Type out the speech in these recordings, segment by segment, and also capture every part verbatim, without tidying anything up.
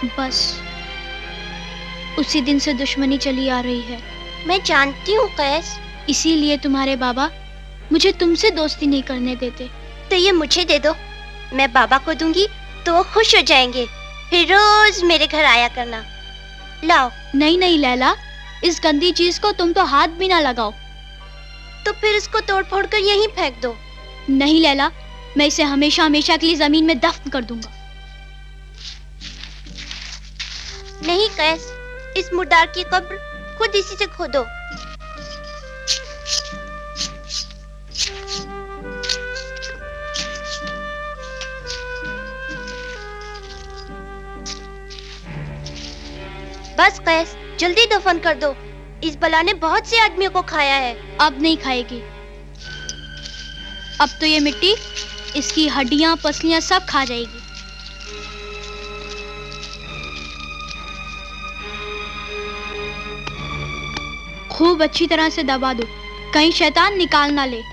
बस उसी दिन से दुश्मनी चली आ रही है। मैं जानती हूँ कैस, इसीलिए तुम्हारे बाबा मुझे तुमसे दोस्ती नहीं करने देते। तो ये मुझे दे दो, मैं बाबा को दूंगी तो वो खुश हो जाएंगे, फिर रोज मेरे घर आया करना। लाओ। नहीं नहीं लैला, इस गंदी चीज को तुम तो हाथ भी ना लगाओ। तो फिर इसको तोड़ फोड़ कर यहीं फेंक दो। नहीं लैला, मैं इसे हमेशा हमेशा के लिए जमीन में दफन कर दूंगा। नहीं कैस, इस मुर्दार की कब्र खुद इसी से खोदो। बस कैस, जल्दी दफन कर दो, इस बला ने बहुत से आदमियों को खाया है। अब नहीं खाएगी। अब तो ये मिट्टी इसकी हड्डियां पसलियां सब खा जाएगी। खूब अच्छी तरह से दबा दो, कहीं शैतान निकाल ना ले।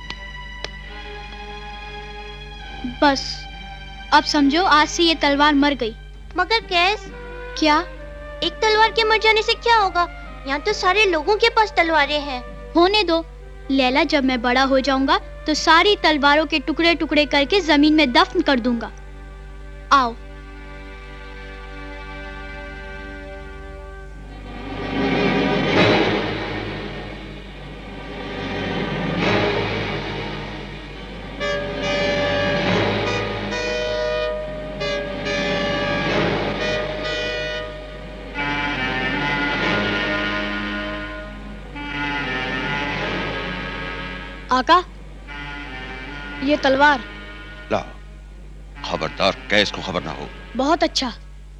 बस अब समझो, आज से ये तलवार मर गई। मगर कैस? क्या? एक तलवार के मर जाने से क्या होगा? यहाँ तो सारे लोगों के पास तलवारें हैं। होने दो लैला, जब मैं बड़ा हो जाऊंगा तो सारी तलवारों के टुकड़े टुकड़े करके जमीन में दफन कर दूंगा। आओ। आका, ये तलवार। ला, खबरदार कैस को खबर ना हो। बहुत अच्छा।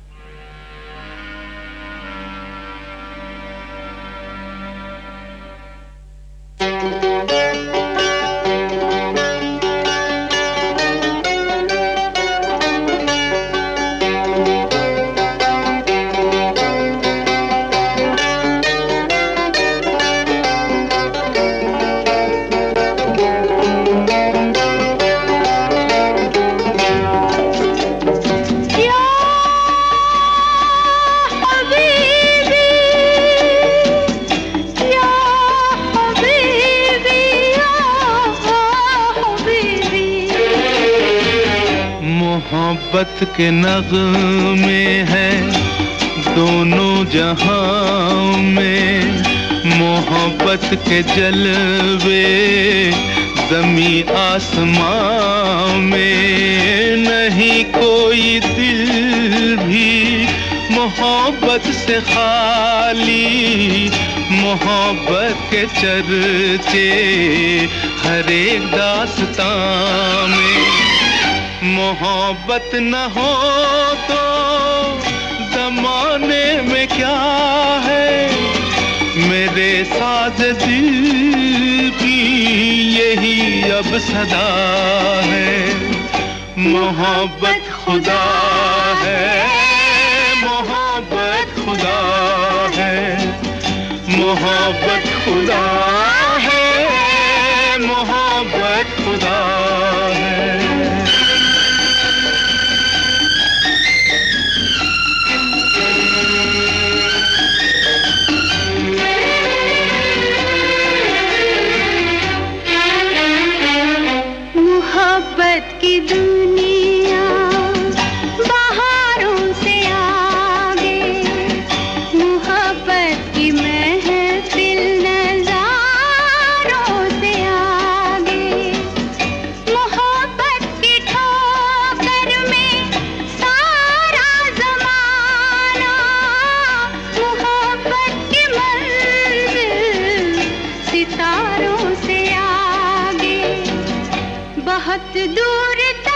मोहब्बत के नग़्मे हैं दोनों जहां में, मोहब्बत के जलवे ज़मीं आसमां में। नहीं कोई दिल भी मोहब्बत से खाली, मोहब्बत के चर्चे हर एक दास्तां में। मोहब्बत न हो तो ज़माने में क्या है, मेरे साज़ दिल की यही अब सदा है। मोहब्बत खुदा है, मोहब्बत खुदा है, मोहब्बत खुदा है, मोहब्बत खुदा है। मोहब्बत की दुनिया बहारों से आगे, मोहब्बत की महफिल नज़ारों से आगे, मोहब्बत की ठोकर में सारा ज़माना, मोहब्बत की मंजिल सितारों से आगे, बहुत दूर तक